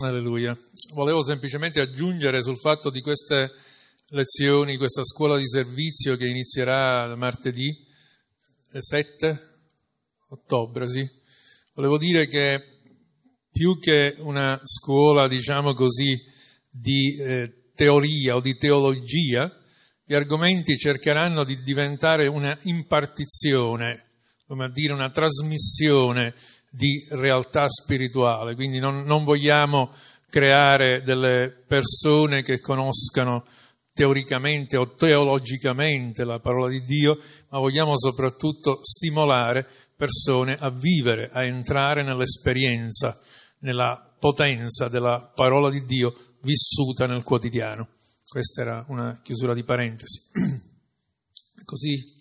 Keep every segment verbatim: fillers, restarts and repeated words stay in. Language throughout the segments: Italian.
Alleluia. Volevo semplicemente aggiungere sul fatto di queste lezioni, questa scuola di servizio che inizierà martedì sette ottobre, sì. Volevo dire che più che una scuola, diciamo così, di eh, teoria o di teologia, gli argomenti cercheranno di diventare una impartizione, come a dire una trasmissione di realtà spirituale. Quindi non, non vogliamo creare delle persone che conoscano teoricamente o teologicamente la parola di Dio, ma vogliamo soprattutto stimolare persone a vivere, a entrare nell'esperienza, nella potenza della parola di Dio vissuta nel quotidiano. Questa era una chiusura di parentesi. Così.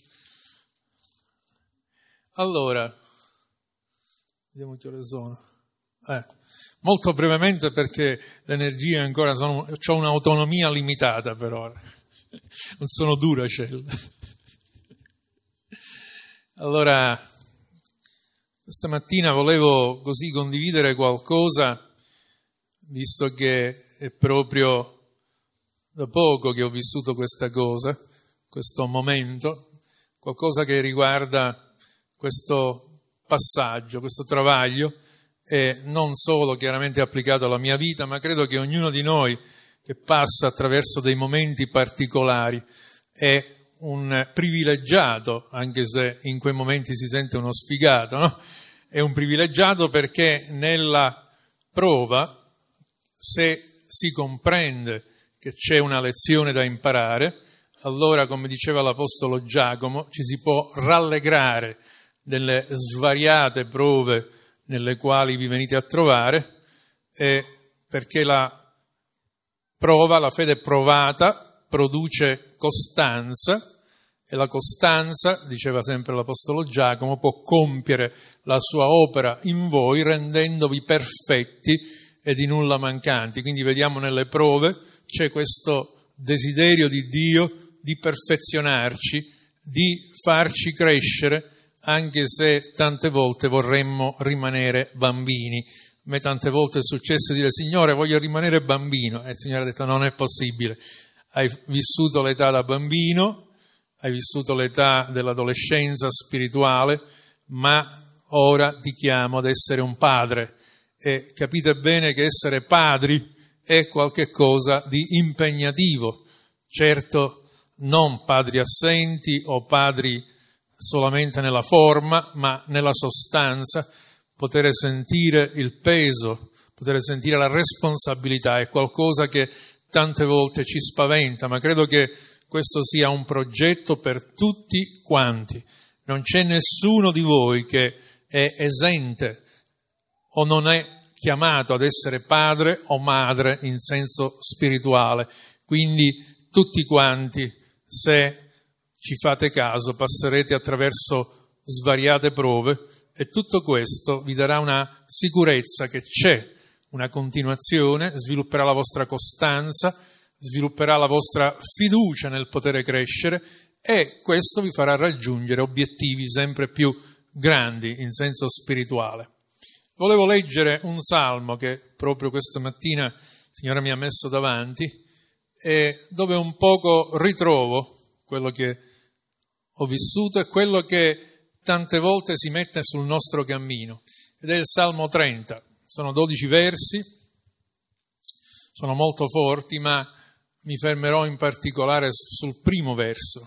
Allora, vediamo che ore sono. Eh, molto brevemente perché le energie ancora sono, ho un'autonomia limitata per ora. Non sono Duracell. Allora, questa mattina volevo così condividere qualcosa, visto che è proprio da poco che ho vissuto questa cosa, questo momento, qualcosa che riguarda questo passaggio, questo travaglio, e non solo chiaramente applicato alla mia vita, ma credo che ognuno di noi che passa attraverso dei momenti particolari è un privilegiato, anche se in quei momenti si sente uno sfigato, no? È un privilegiato perché nella prova, se si comprende che c'è una lezione da imparare, allora, come diceva l'Apostolo Giacomo, ci si può rallegrare delle svariate prove nelle quali vi venite a trovare, eh, perché la prova, la fede provata, produce costanza, e la costanza, diceva sempre l'Apostolo Giacomo, può compiere la sua opera in voi rendendovi perfetti e di nulla mancanti. Quindi vediamo nelle prove c'è questo desiderio di Dio di perfezionarci, di farci crescere, anche se tante volte vorremmo rimanere bambini. A me tante volte è successo dire: Signore, voglio rimanere bambino. E il Signore ha detto: non è possibile. Hai vissuto l'età da bambino, hai vissuto l'età dell'adolescenza spirituale, ma ora ti chiamo ad essere un padre. E capite bene che essere padri è qualche cosa di impegnativo. Certo, non padri assenti o padri solamente nella forma, ma nella sostanza. Poter sentire il peso, poter sentire la responsabilità è qualcosa che tante volte ci spaventa, ma credo che questo sia un progetto per tutti quanti. Non c'è nessuno di voi che è esente o non è chiamato ad essere padre o madre in senso spirituale. Quindi tutti quanti, se ci fate caso, passerete attraverso svariate prove, e tutto questo vi darà una sicurezza che c'è una continuazione, svilupperà la vostra costanza, svilupperà la vostra fiducia nel poter crescere, e questo vi farà raggiungere obiettivi sempre più grandi in senso spirituale. Volevo leggere un salmo che proprio questa mattina il Signore mi ha messo davanti, e dove un poco ritrovo quello che ho vissuto e quello che tante volte si mette sul nostro cammino, ed è il Salmo trenta. Sono dodici versi, sono molto forti, ma mi fermerò in particolare sul primo verso.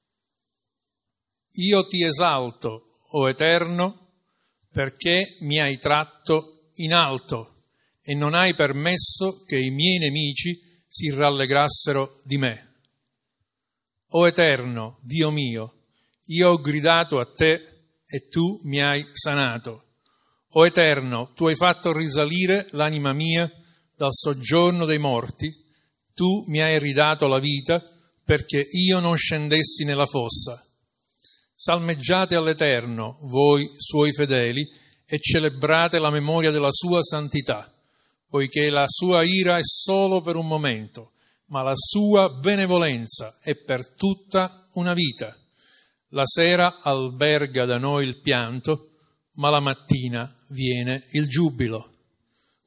Io ti esalto, o Eterno, perché mi hai tratto in alto e non hai permesso che i miei nemici si rallegrassero di me. O Eterno, Dio mio, io ho gridato a te e tu mi hai sanato. O Eterno, tu hai fatto risalire l'anima mia dal soggiorno dei morti, tu mi hai ridato la vita perché io non scendessi nella fossa. Salmeggiate all'Eterno, voi suoi fedeli, e celebrate la memoria della sua santità, poiché la sua ira è solo per un momento, ma la sua benevolenza è per tutta una vita. La sera alberga da noi il pianto, ma la mattina viene il giubilo.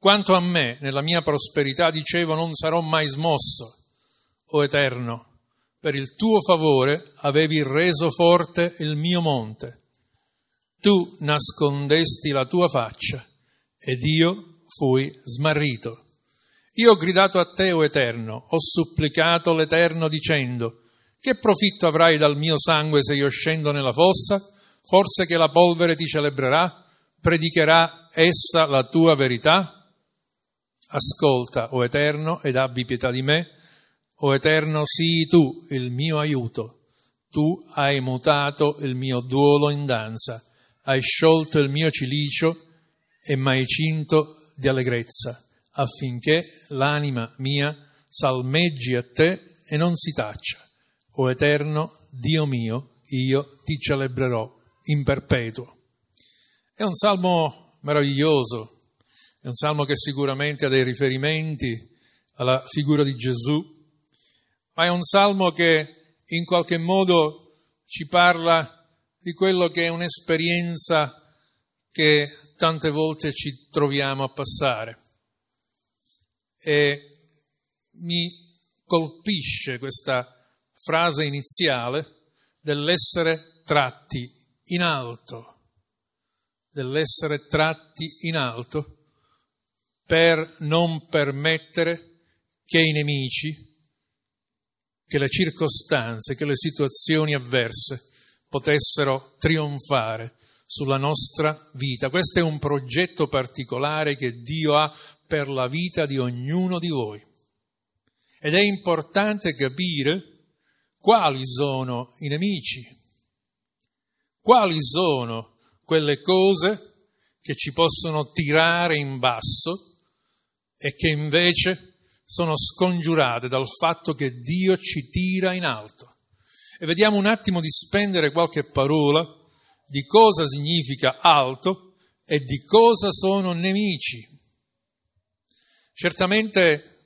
Quanto a me, nella mia prosperità, dicevo, non sarò mai smosso, o Eterno. Per il tuo favore avevi reso forte il mio monte. Tu nascondesti la tua faccia ed io fui smarrito. Io ho gridato a te, o Eterno, ho supplicato l'Eterno dicendo: che profitto avrai dal mio sangue se io scendo nella fossa? Forse che la polvere ti celebrerà? Predicherà essa la tua verità? Ascolta, o Eterno, ed abbi pietà di me. O Eterno, sii tu il mio aiuto. Tu hai mutato il mio duolo in danza, hai sciolto il mio cilicio e m'hai cinto di allegrezza, affinché l'anima mia salmeggi a te e non si taccia. O Eterno, Dio mio, io ti celebrerò in perpetuo. È un salmo meraviglioso. È un salmo che sicuramente ha dei riferimenti alla figura di Gesù, ma è un salmo che in qualche modo ci parla di quello che è un'esperienza che tante volte ci troviamo a passare. E mi colpisce questa frase iniziale dell'essere tratti in alto, dell'essere tratti in alto, per non permettere che i nemici, che le circostanze, che le situazioni avverse potessero trionfare sulla nostra vita. Questo è un progetto particolare che Dio ha per la vita di ognuno di voi. Ed è importante capire quali sono i nemici, quali sono quelle cose che ci possono tirare in basso e che invece sono scongiurate dal fatto che Dio ci tira in alto. E vediamo un attimo di spendere qualche parola di cosa significa alto e di cosa sono nemici. Certamente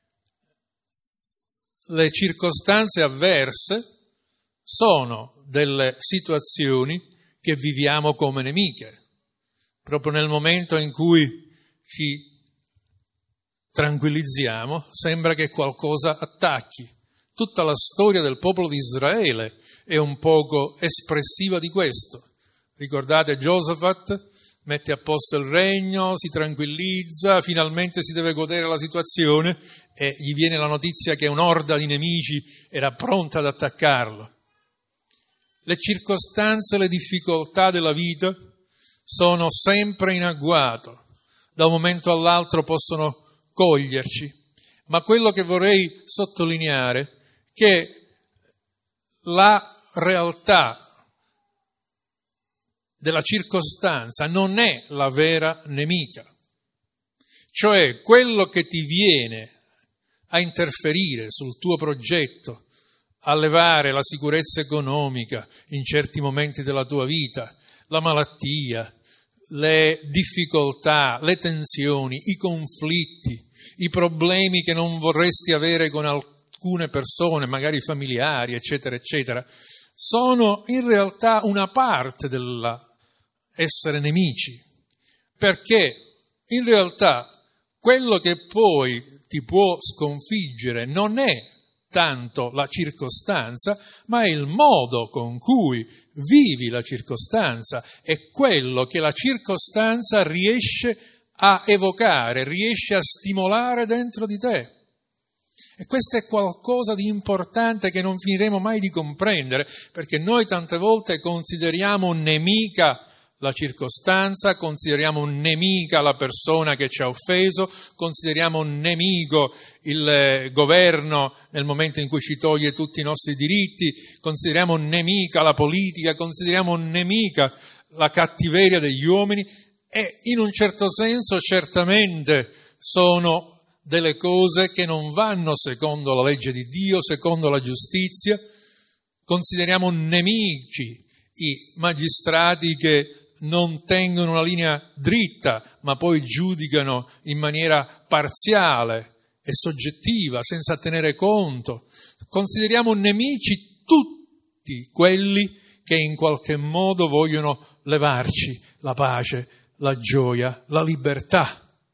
le circostanze avverse sono delle situazioni che viviamo come nemiche. Proprio nel momento in cui ci tranquillizziamo, sembra che qualcosa attacchi. Tutta la storia del popolo di Israele è un poco espressiva di questo. Ricordate, Giosafat mette a posto il regno, si tranquillizza, finalmente si deve godere la situazione e gli viene la notizia che un'orda di nemici era pronta ad attaccarlo. Le circostanze, le difficoltà della vita sono sempre in agguato, da un momento all'altro possono coglierci, ma quello che vorrei sottolineare è che la realtà della circostanza non è la vera nemica, cioè quello che ti viene a interferire sul tuo progetto, a levare la sicurezza economica in certi momenti della tua vita, la malattia, le difficoltà, le tensioni, i conflitti, i problemi che non vorresti avere con alcune persone, magari familiari, eccetera, eccetera, sono in realtà una parte dell'essere nemici, perché in realtà quello che poi ti può sconfiggere non è tanto la circostanza, ma è il modo con cui vivi la circostanza, è quello che la circostanza riesce a evocare, riesce a stimolare dentro di te. E questo è qualcosa di importante che non finiremo mai di comprendere, perché noi tante volte consideriamo nemica la circostanza, consideriamo nemica la persona che ci ha offeso, consideriamo nemico il governo nel momento in cui ci toglie tutti i nostri diritti, consideriamo nemica la politica, consideriamo nemica la cattiveria degli uomini e in un certo senso certamente sono delle cose che non vanno secondo la legge di Dio, secondo la giustizia. Consideriamo nemici i magistrati che non tengono una linea dritta, ma poi giudicano in maniera parziale e soggettiva, senza tenere conto. Consideriamo nemici tutti quelli che in qualche modo vogliono levarci la pace, la gioia, la libertà.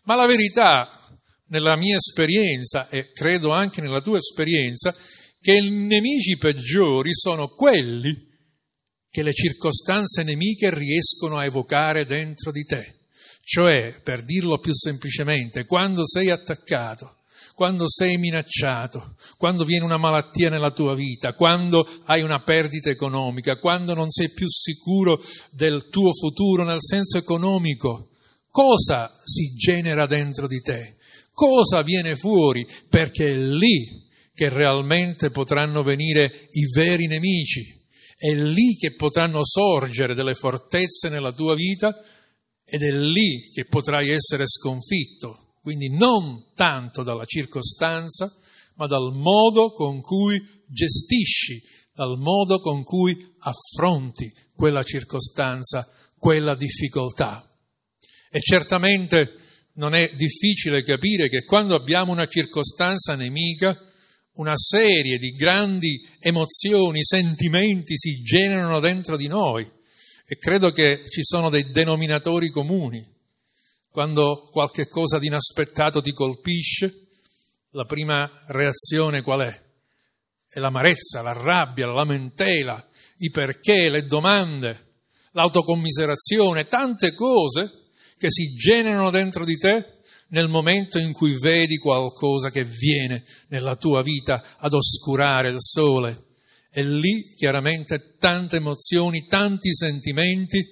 Ma la verità, nella mia esperienza e credo anche nella tua esperienza, che i nemici peggiori sono quelli che le circostanze nemiche riescono a evocare dentro di te. Cioè, per dirlo più semplicemente, quando sei attaccato, quando sei minacciato, quando viene una malattia nella tua vita, quando hai una perdita economica, quando non sei più sicuro del tuo futuro nel senso economico, cosa si genera dentro di te? Cosa viene fuori? Perché è lì che realmente potranno venire i veri nemici, è lì che potranno sorgere delle fortezze nella tua vita ed è lì che potrai essere sconfitto. Quindi non tanto dalla circostanza, ma dal modo con cui gestisci, dal modo con cui affronti quella circostanza, quella difficoltà. E certamente non è difficile capire che quando abbiamo una circostanza nemica, una serie di grandi emozioni, sentimenti si generano dentro di noi e credo che ci sono dei denominatori comuni. Quando qualche cosa di inaspettato ti colpisce, la prima reazione qual è? È l'amarezza, la rabbia, la lamentela, i perché, le domande, l'autocommiserazione, tante cose che si generano dentro di te nel momento in cui vedi qualcosa che viene nella tua vita ad oscurare il sole. E lì chiaramente tante emozioni, tanti sentimenti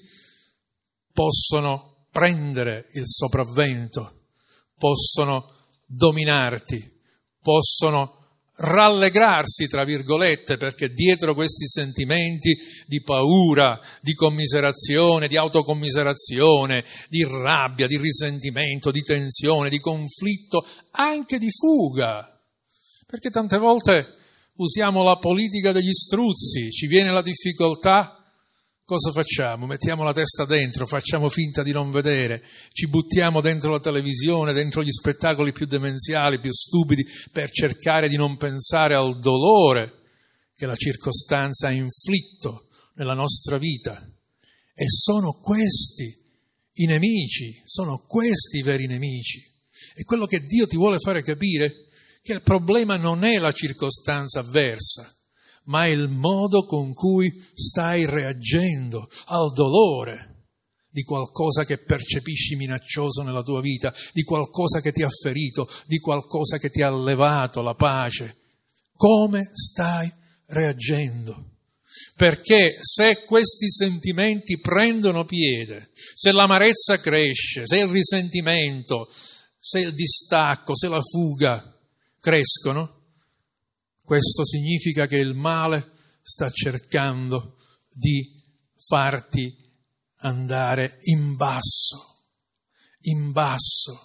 possono prendere il sopravvento, possono dominarti, possono rallegrarsi, tra virgolette, perché dietro questi sentimenti di paura, di commiserazione, di autocommiserazione, di rabbia, di risentimento, di tensione, di conflitto, anche di fuga, perché tante volte usiamo la politica degli struzzi, ci viene la difficoltà, cosa facciamo? Mettiamo la testa dentro, facciamo finta di non vedere, ci buttiamo dentro la televisione, dentro gli spettacoli più demenziali, più stupidi, per cercare di non pensare al dolore che la circostanza ha inflitto nella nostra vita. E sono questi i nemici, sono questi i veri nemici. E quello che Dio ti vuole fare capire è che il problema non è la circostanza avversa, ma è il modo con cui stai reagendo al dolore di qualcosa che percepisci minaccioso nella tua vita, di qualcosa che ti ha ferito, di qualcosa che ti ha levato la pace. Come stai reagendo? Perché se questi sentimenti prendono piede, se l'amarezza cresce, se il risentimento, se il distacco, se la fuga crescono, questo significa che il male sta cercando di farti andare in basso, in basso,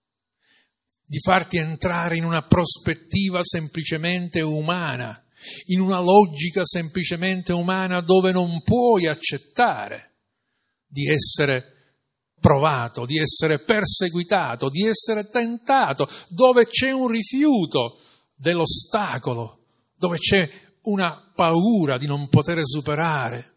di farti entrare in una prospettiva semplicemente umana, in una logica semplicemente umana dove non puoi accettare di essere provato, di essere perseguitato, di essere tentato, dove c'è un rifiuto dell'ostacolo, dove c'è una paura di non poter superare.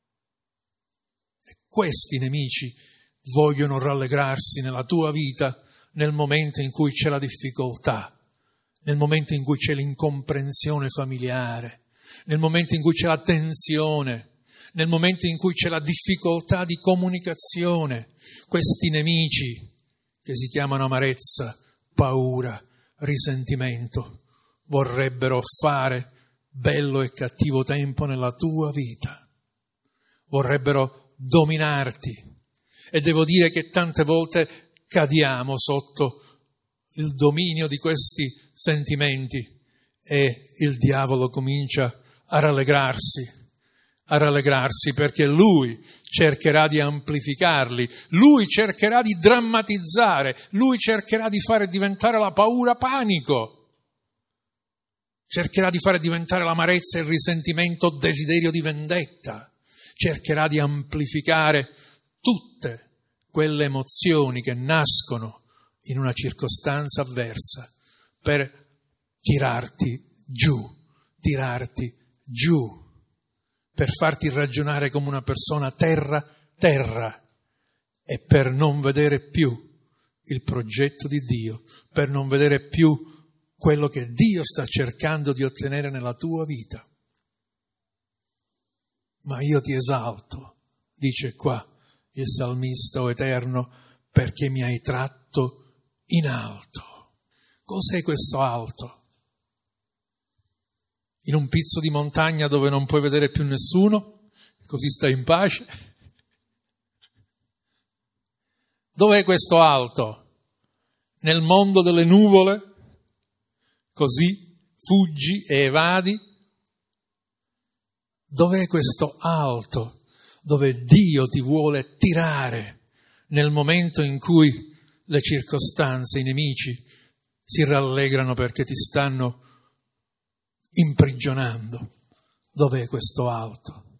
E questi nemici vogliono rallegrarsi nella tua vita nel momento in cui c'è la difficoltà, nel momento in cui c'è l'incomprensione familiare, nel momento in cui c'è la tensione, nel momento in cui c'è la difficoltà di comunicazione. Questi nemici che si chiamano amarezza, paura, risentimento, vorrebbero fare bello e cattivo tempo nella tua vita, vorrebbero dominarti e devo dire che tante volte cadiamo sotto il dominio di questi sentimenti e il diavolo comincia a rallegrarsi, a rallegrarsi perché lui cercherà di amplificarli, lui cercherà di drammatizzare, lui cercherà di fare diventare la paura panico, cercherà di fare diventare l'amarezza e il risentimento desiderio di vendetta, cercherà di amplificare tutte quelle emozioni che nascono in una circostanza avversa per tirarti giù, tirarti giù, per farti ragionare come una persona terra, terra, e per non vedere più il progetto di Dio, per non vedere più quello che Dio sta cercando di ottenere nella tua vita. Ma io ti esalto, dice qua il salmista, o Eterno, perché mi hai tratto in alto. Cos'è questo alto? In un pizzo di montagna dove non puoi vedere più nessuno, così stai in pace? Dov'è questo alto? Nel mondo delle nuvole? Così fuggi e evadi? Dov'è questo alto dove Dio ti vuole tirare nel momento in cui le circostanze, i nemici si rallegrano perché ti stanno imprigionando? Dov'è questo alto?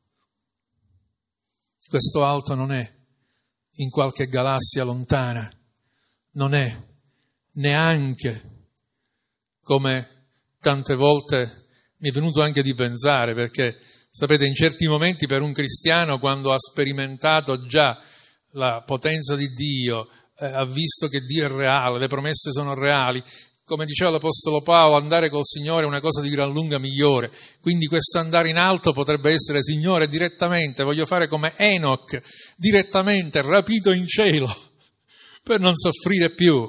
Questo alto non è in qualche galassia lontana, non è neanche, come tante volte mi è venuto anche di pensare, perché sapete, in certi momenti per un cristiano, quando ha sperimentato già la potenza di Dio, eh, ha visto che Dio è reale, le promesse sono reali, come diceva l'Apostolo Paolo, andare col Signore è una cosa di gran lunga migliore. Quindi questo andare in alto potrebbe essere: Signore, direttamente voglio fare come Enoch, direttamente rapito in cielo, per non soffrire più.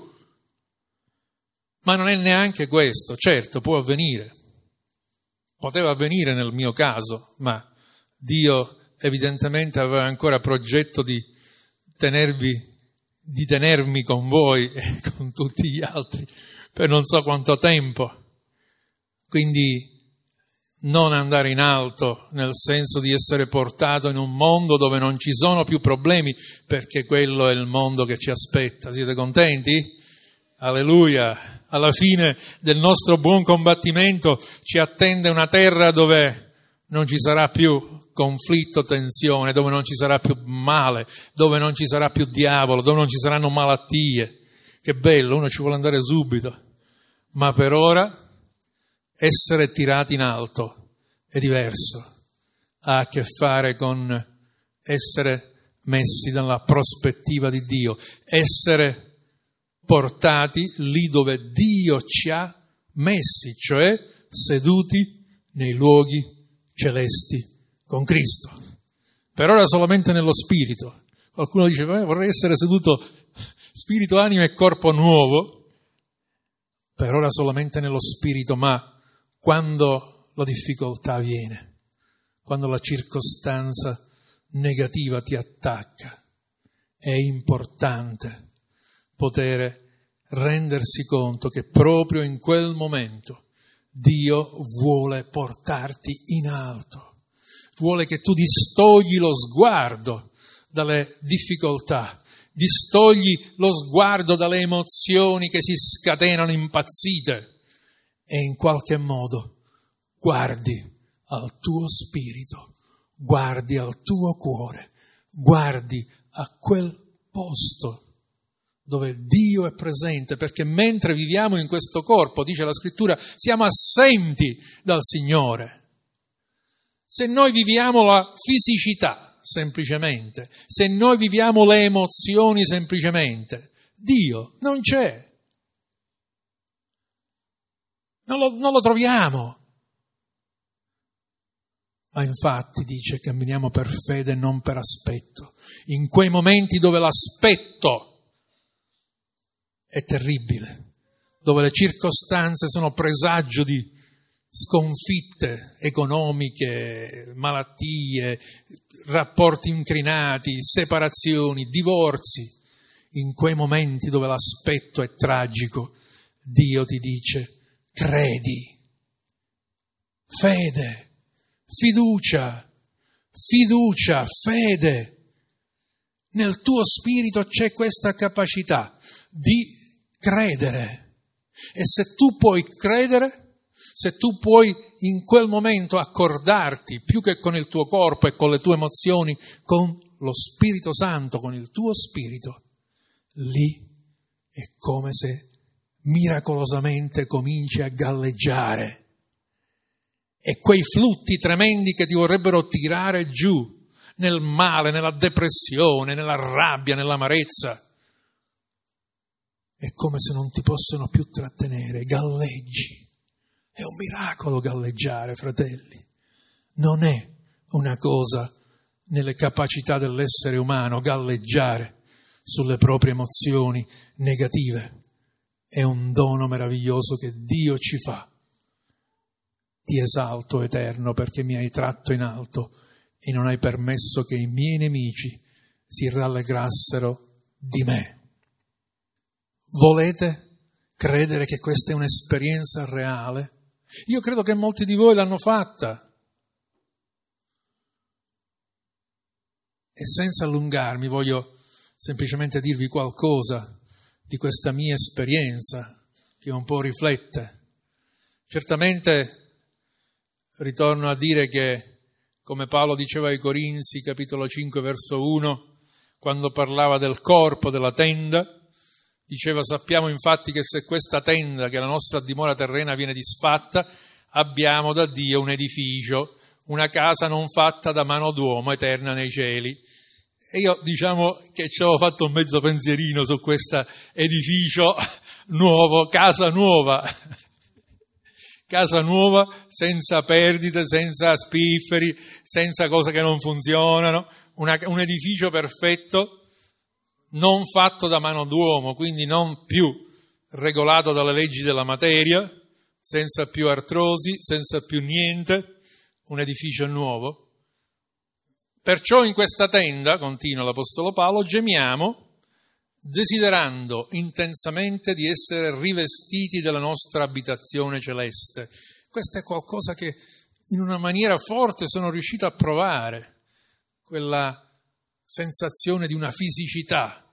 Ma non è neanche questo. Certo, può avvenire. Poteva avvenire nel mio caso, ma Dio evidentemente aveva ancora progetto di tenervi, di tenermi con voi e con tutti gli altri per non so quanto tempo. Quindi non andare in alto nel senso di essere portato in un mondo dove non ci sono più problemi, perché quello è il mondo che ci aspetta. Siete contenti? Alleluia! Alla fine del nostro buon combattimento ci attende una terra dove non ci sarà più conflitto, tensione, dove non ci sarà più male, dove non ci sarà più diavolo, dove non ci saranno malattie. Che bello, uno ci vuole andare subito. Ma per ora essere tirati in alto è diverso. Ha a che fare con essere messi nella prospettiva di Dio, essere portati lì dove Dio ci ha messi, cioè seduti nei luoghi celesti con Cristo. Per ora solamente nello spirito. Qualcuno dice: vorrei essere seduto spirito, anima e corpo nuovo. Per ora solamente nello spirito, ma quando la difficoltà viene, quando la circostanza negativa ti attacca, è importante poter rendersi conto che proprio in quel momento Dio vuole portarti in alto, vuole che tu distogli lo sguardo dalle difficoltà, distogli lo sguardo dalle emozioni che si scatenano impazzite e in qualche modo guardi al tuo spirito, guardi al tuo cuore, guardi a quel posto dove Dio è presente, perché mentre viviamo in questo corpo, dice la Scrittura, siamo assenti dal Signore. Se noi viviamo la fisicità semplicemente, se noi viviamo le emozioni semplicemente, Dio non c'è. Non lo, non lo troviamo. Ma infatti dice: camminiamo per fede e non per aspetto. In quei momenti dove l'aspetto è terribile, dove le circostanze sono presagio di sconfitte economiche, malattie, rapporti incrinati, separazioni, divorzi, in quei momenti dove l'aspetto è tragico, Dio ti dice: credi, fede, fiducia, fiducia, fede. Nel tuo spirito c'è questa capacità di credere. E se tu puoi credere, se tu puoi in quel momento accordarti più che con il tuo corpo e con le tue emozioni, con lo Spirito Santo, con il tuo spirito, lì è come se miracolosamente cominci a galleggiare. E quei flutti tremendi che ti vorrebbero tirare giù nel male, nella depressione, nella rabbia, nell'amarezza, è come se non ti possono più trattenere, galleggi. È un miracolo galleggiare, fratelli. Non è una cosa nelle capacità dell'essere umano galleggiare sulle proprie emozioni negative. È un dono meraviglioso che Dio ci fa. Ti esalto, Eterno, perché mi hai tratto in alto e non hai permesso che i miei nemici si rallegrassero di me. Volete credere che questa è un'esperienza reale? Io credo che molti di voi l'hanno fatta. E senza allungarmi voglio semplicemente dirvi qualcosa di questa mia esperienza che un po' riflette. Certamente ritorno a dire che, come Paolo diceva ai Corinzi, capitolo cinque, verso uno, quando parlava del corpo della tenda, diceva: sappiamo infatti che se questa tenda, che è la nostra dimora terrena, viene disfatta, abbiamo da Dio un edificio, una casa non fatta da mano d'uomo, eterna nei cieli. E io diciamo che ci avevo fatto un mezzo pensierino su questo edificio nuovo, casa nuova, casa nuova senza perdite, senza spifferi, senza cose che non funzionano, una, un edificio perfetto, non fatto da mano d'uomo, quindi non più regolato dalle leggi della materia, senza più artrosi, senza più niente, un edificio nuovo. Perciò in questa tenda, continua l'Apostolo Paolo, gemiamo, desiderando intensamente di essere rivestiti della nostra abitazione celeste. Questo è qualcosa che in una maniera forte sono riuscito a provare, quella sensazione di una fisicità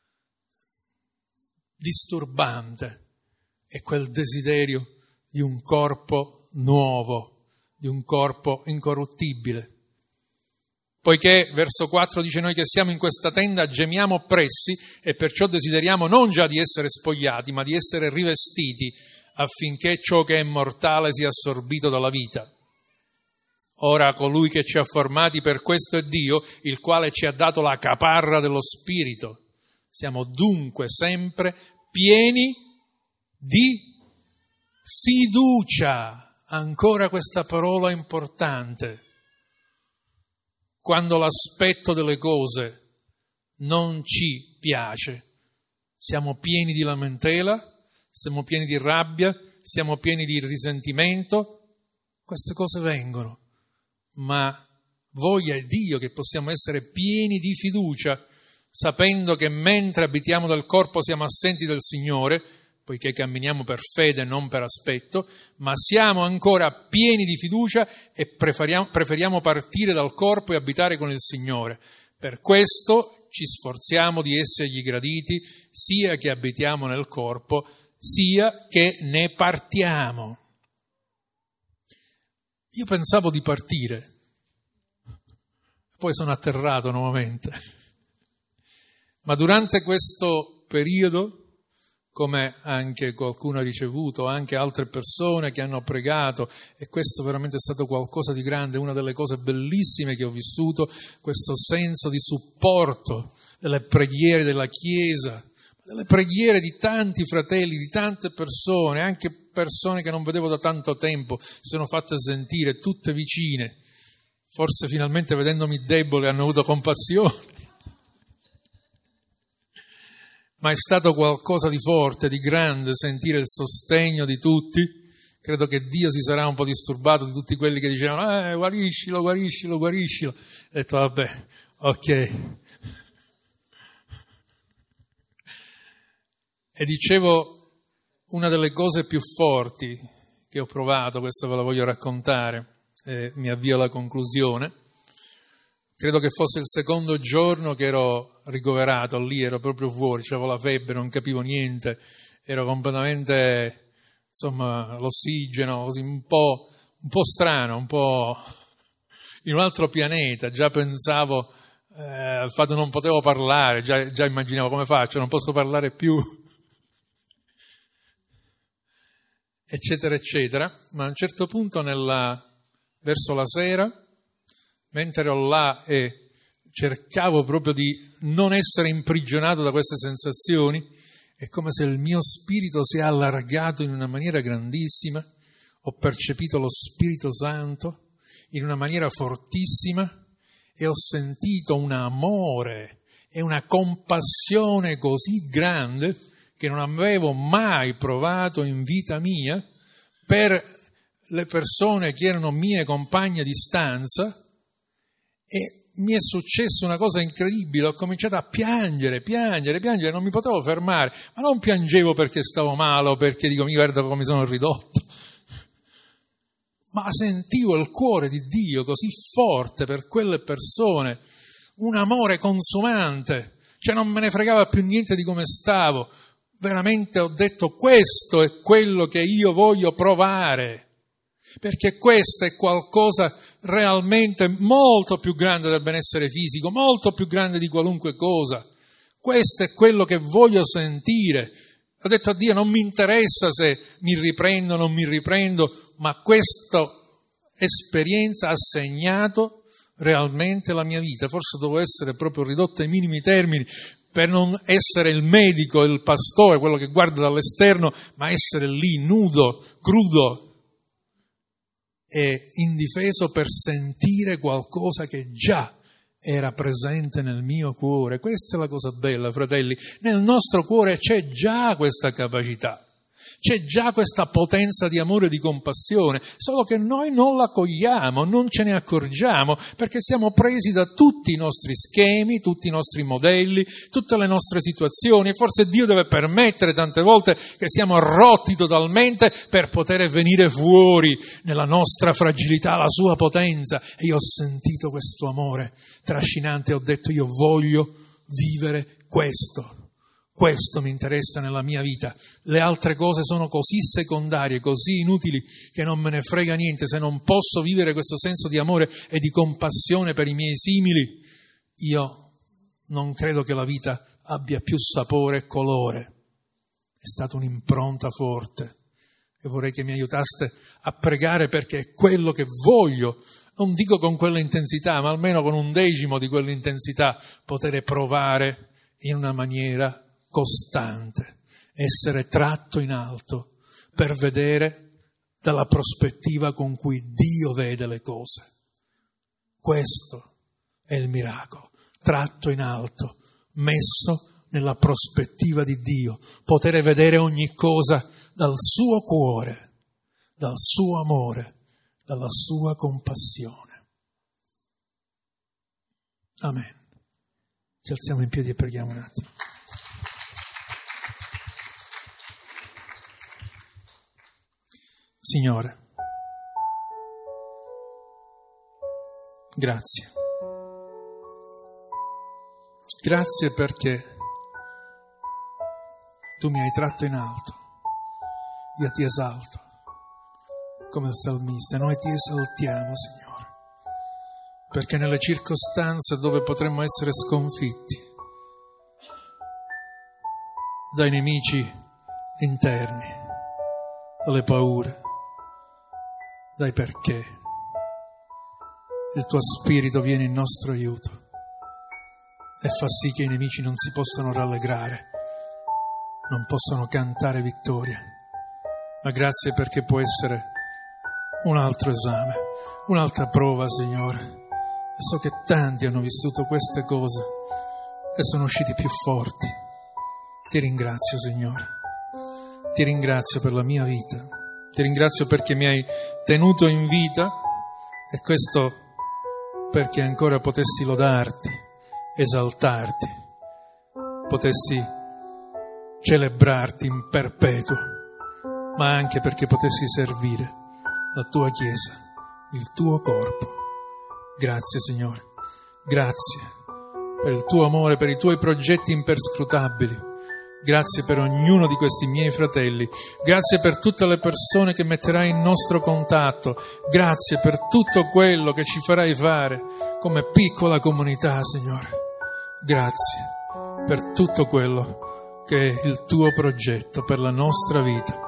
disturbante e quel desiderio di un corpo nuovo, di un corpo incorruttibile. Poiché, verso quattro dice: noi che siamo in questa tenda gemiamo oppressi e perciò desideriamo non già di essere spogliati, ma di essere rivestiti affinché ciò che è mortale sia assorbito dalla vita. Ora colui che ci ha formati per questo è Dio, il quale ci ha dato la caparra dello Spirito. Siamo dunque sempre pieni di fiducia. Ancora questa parola importante. Quando l'aspetto delle cose non ci piace, siamo pieni di lamentela, siamo pieni di rabbia, siamo pieni di risentimento, queste cose vengono, ma voglia Dio che possiamo essere pieni di fiducia, sapendo che mentre abitiamo del corpo siamo assenti del Signore, poiché camminiamo per fede e non per aspetto, ma siamo ancora pieni di fiducia e preferiamo, preferiamo partire dal corpo e abitare con il Signore. Per questo ci sforziamo di essergli graditi, sia che abitiamo nel corpo, sia che ne partiamo. Io pensavo di partire, poi sono atterrato nuovamente. Ma durante questo periodo, come anche qualcuno ha ricevuto, anche altre persone che hanno pregato, e questo veramente è stato qualcosa di grande, una delle cose bellissime che ho vissuto, questo senso di supporto delle preghiere della Chiesa, delle preghiere di tanti fratelli, di tante persone, anche persone che non vedevo da tanto tempo, si sono fatte sentire, tutte vicine, forse finalmente vedendomi debole hanno avuto compassione. Ma è stato qualcosa di forte, di grande, sentire il sostegno di tutti. Credo che Dio si sarà un po' disturbato di tutti quelli che dicevano eh, guariscilo, guariscilo, guariscilo. Ho detto vabbè, ok. E dicevo, una delle cose più forti che ho provato, questo ve la voglio raccontare, e mi avvio alla conclusione. Credo che fosse il secondo giorno che ero ricoverato lì, ero proprio fuori, avevo la febbre, non capivo niente, ero completamente, insomma, l'ossigeno, così un po', un po' strano, un po' in un altro pianeta. Già pensavo eh, al fatto che non potevo parlare, già, già immaginavo come faccio, non posso parlare più, eccetera, eccetera. Ma a un certo punto, nella, verso la sera, mentre ero là e cercavo proprio di non essere imprigionato da queste sensazioni, È come se il mio spirito si è allargato in una maniera grandissima, ho percepito lo Spirito Santo in una maniera fortissima e ho sentito un amore e una compassione così grande che non avevo mai provato in vita mia per le persone che erano mie compagne di stanza. E mi è successa una cosa incredibile, ho cominciato a piangere, piangere, piangere, non mi potevo fermare, ma non piangevo perché stavo male o perché dico mi guarda come sono ridotto, ma sentivo il cuore di Dio così forte per quelle persone, un amore consumante, cioè non me ne fregava più niente di come stavo, veramente ho detto questo è quello che io voglio provare. Perché questo è qualcosa realmente molto più grande del benessere fisico, molto più grande di qualunque cosa. Questo è quello che voglio sentire. Ho detto a Dio, non mi interessa se mi riprendo o non mi riprendo, ma questa esperienza ha segnato realmente la mia vita. Forse devo essere proprio ridotto ai minimi termini per non essere il medico, il pastore, quello che guarda dall'esterno, ma essere lì nudo, crudo, e indifeso per sentire qualcosa che già era presente nel mio cuore. Questa è la cosa bella, fratelli. Nel nostro cuore c'è già questa capacità, c'è già questa potenza di amore e di compassione, solo che noi non la cogliamo, non ce ne accorgiamo, perché siamo presi da tutti i nostri schemi, tutti i nostri modelli, tutte le nostre situazioni, e forse Dio deve permettere tante volte che siamo rotti totalmente per poter venire fuori nella nostra fragilità, la sua potenza. E io ho sentito questo amore trascinante e ho detto io voglio vivere questo. Questo mi interessa nella mia vita. Le altre cose sono così secondarie, così inutili, che non me ne frega niente. Se non posso vivere questo senso di amore e di compassione per i miei simili, io non credo che la vita abbia più sapore e colore. È stata un'impronta forte e vorrei che mi aiutaste a pregare perché è quello che voglio, non dico con quella intensità, ma almeno con un decimo di quell'intensità, poter provare in una maniera costante, essere tratto in alto per vedere dalla prospettiva con cui Dio vede le cose. Questo è il miracolo, tratto in alto, messo nella prospettiva di Dio, poter vedere ogni cosa dal suo cuore, dal suo amore, dalla sua compassione. Amen. Ci alziamo in piedi e preghiamo un attimo. Signore, grazie. Grazie perché tu mi hai tratto in alto. Io ti esalto come il salmista. Noi ti esaltiamo, Signore, perché nelle circostanze dove potremmo essere sconfitti dai nemici interni, dalle paure, dai perché, il tuo spirito viene in nostro aiuto e fa sì che i nemici non si possano rallegrare, non possano cantare vittoria. Ma grazie perché può essere un altro esame, un'altra prova, Signore. E so che tanti hanno vissuto queste cose e sono usciti più forti. Ti ringrazio, Signore. Ti ringrazio per la mia vita. Ti ringrazio perché mi hai tenuto in vita e questo perché ancora potessi lodarti, esaltarti, potessi celebrarti in perpetuo, ma anche perché potessi servire la tua Chiesa, il tuo corpo. Grazie, Signore. Grazie per il tuo amore, per i tuoi progetti imperscrutabili. Grazie per ognuno di questi miei fratelli. Grazie per tutte le persone che metterai in nostro contatto. Grazie per tutto quello che ci farai fare come piccola comunità, Signore. Grazie per tutto quello che è il tuo progetto per la nostra vita,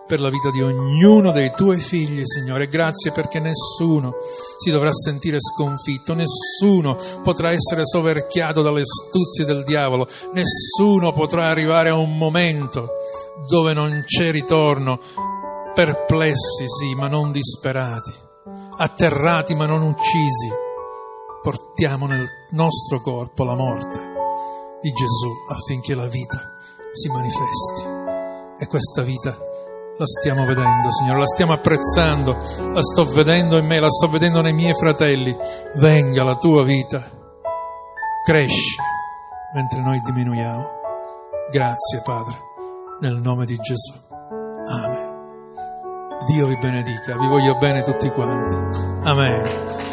per la vita di ognuno dei tuoi figli, Signore. Grazie perché nessuno si dovrà sentire sconfitto, nessuno potrà essere soverchiato dalle astuzie del diavolo, nessuno potrà arrivare a un momento dove non c'è ritorno, perplessi sì, ma non disperati, atterrati ma non uccisi. Portiamo nel nostro corpo la morte di Gesù affinché la vita si manifesti. E questa vita la stiamo vedendo, Signore, la stiamo apprezzando, la sto vedendo in me, la sto vedendo nei miei fratelli. Venga la tua vita, cresci mentre noi diminuiamo. Grazie, Padre, nel nome di Gesù. Amen. Dio vi benedica, vi voglio bene tutti quanti. Amen.